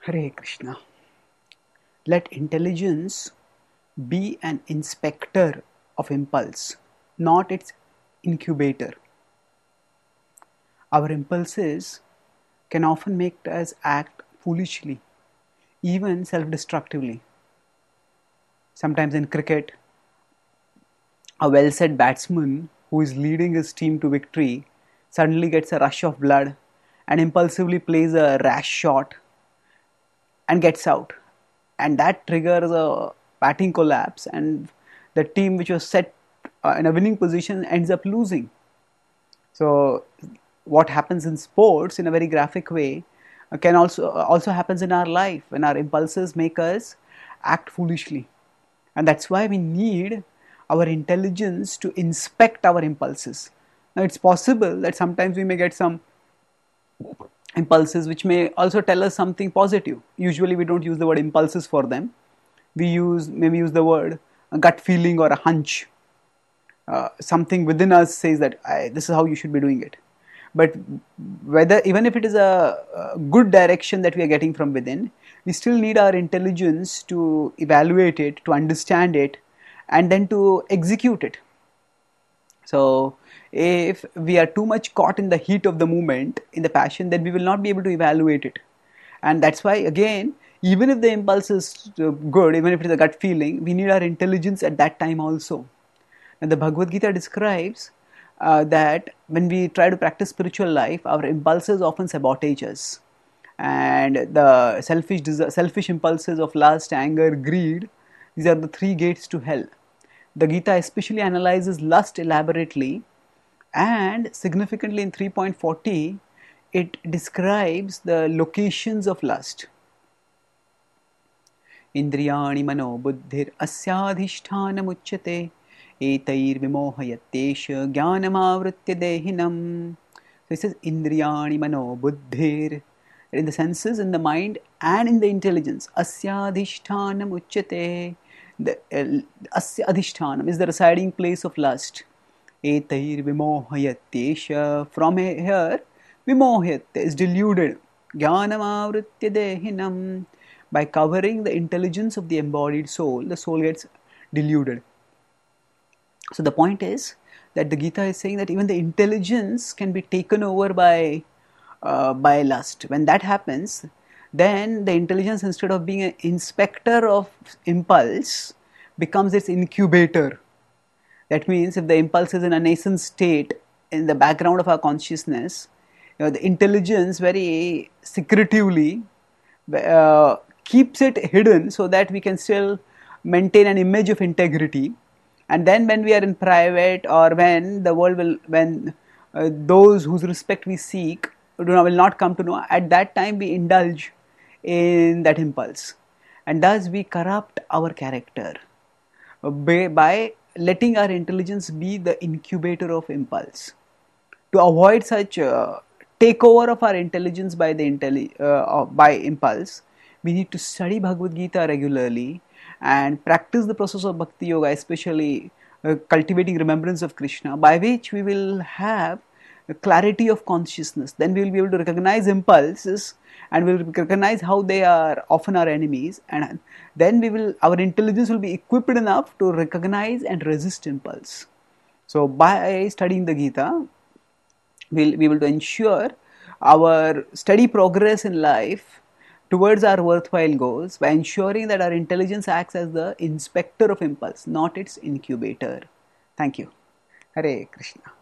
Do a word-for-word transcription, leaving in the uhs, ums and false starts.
Hare Krishna. Let intelligence be an inspector of impulse, not its incubator. Our impulses can often make us act foolishly, even self destructively. Sometimes in cricket, a well set batsman who is leading his team to victory suddenly gets a rush of blood and impulsively plays a rash shot and gets out, and that triggers a batting collapse, and the team which was set uh, in a winning position ends up losing. So what happens in sports in a very graphic way uh, can also uh, also happens in our life when our impulses make us act foolishly. And that's why we need our intelligence to inspect our impulses. Now it's possible that sometimes we may get some impulses which may also tell us something positive. Usually we don't use the word impulses for them. We use maybe use the word a gut feeling or a hunch. Uh, something within us says that this is how you should be doing it. But whether even if it is a, a good direction that we are getting from within, we still need our intelligence to evaluate it, to understand it, and then to execute it. So if we are too much caught in the heat of the moment, in the passion, then we will not be able to evaluate it. And that's why, again, even if the impulse is good, even if it is a gut feeling, we need our intelligence at that time also. And the Bhagavad Gita describes uh, that when we try to practice spiritual life, our impulses often sabotage us. And the selfish, selfish impulses of lust, anger, greed, these are the three gates to hell. The Gita especially analyzes lust elaborately, and significantly in three point forty, it describes the locations of lust. Indriyani mano buddhir asyadhishthana muchyate etair vimohayattesha jnanamavritya dehinam. So it says Indriyani mano buddhir, in the senses, in the mind and in the intelligence. Asyadhishthana muchyate. The uh, asya adhishthanam is the residing place of lust. Etair vimohayattesha. From here, vimohayatte is deluded. Jnanam avritya dehinam. By covering the intelligence of the embodied soul, the soul gets deluded. So the point is that the Gita is saying that even the intelligence can be taken over by uh, by lust. When that happens, then the intelligence, instead of being an inspector of impulse, becomes its incubator. That means if the impulse is in a nascent state in the background of our consciousness, you know, the intelligence very secretively uh, keeps it hidden so that we can still maintain an image of integrity. And then when we are in private, or when the world will, when uh, those whose respect we seek do not, will not come to know, at that time we indulge in that impulse, and thus we corrupt our character by, by letting our intelligence be the incubator of impulse. To avoid such uh, takeover of our intelligence by the intelli- uh, by impulse, we need to study Bhagavad Gita regularly and practice the process of Bhakti Yoga, especially uh, cultivating remembrance of Krishna, by which we will have a clarity of consciousness. Then we will be able to recognize impulses, and we will recognize how they are often our enemies, and then we will our intelligence will be equipped enough to recognize and resist impulse. So by studying the Gita, we'll be able to ensure our steady progress in life towards our worthwhile goals by ensuring that our intelligence acts as the inspector of impulse, not its incubator. Thank you. Hare Krishna.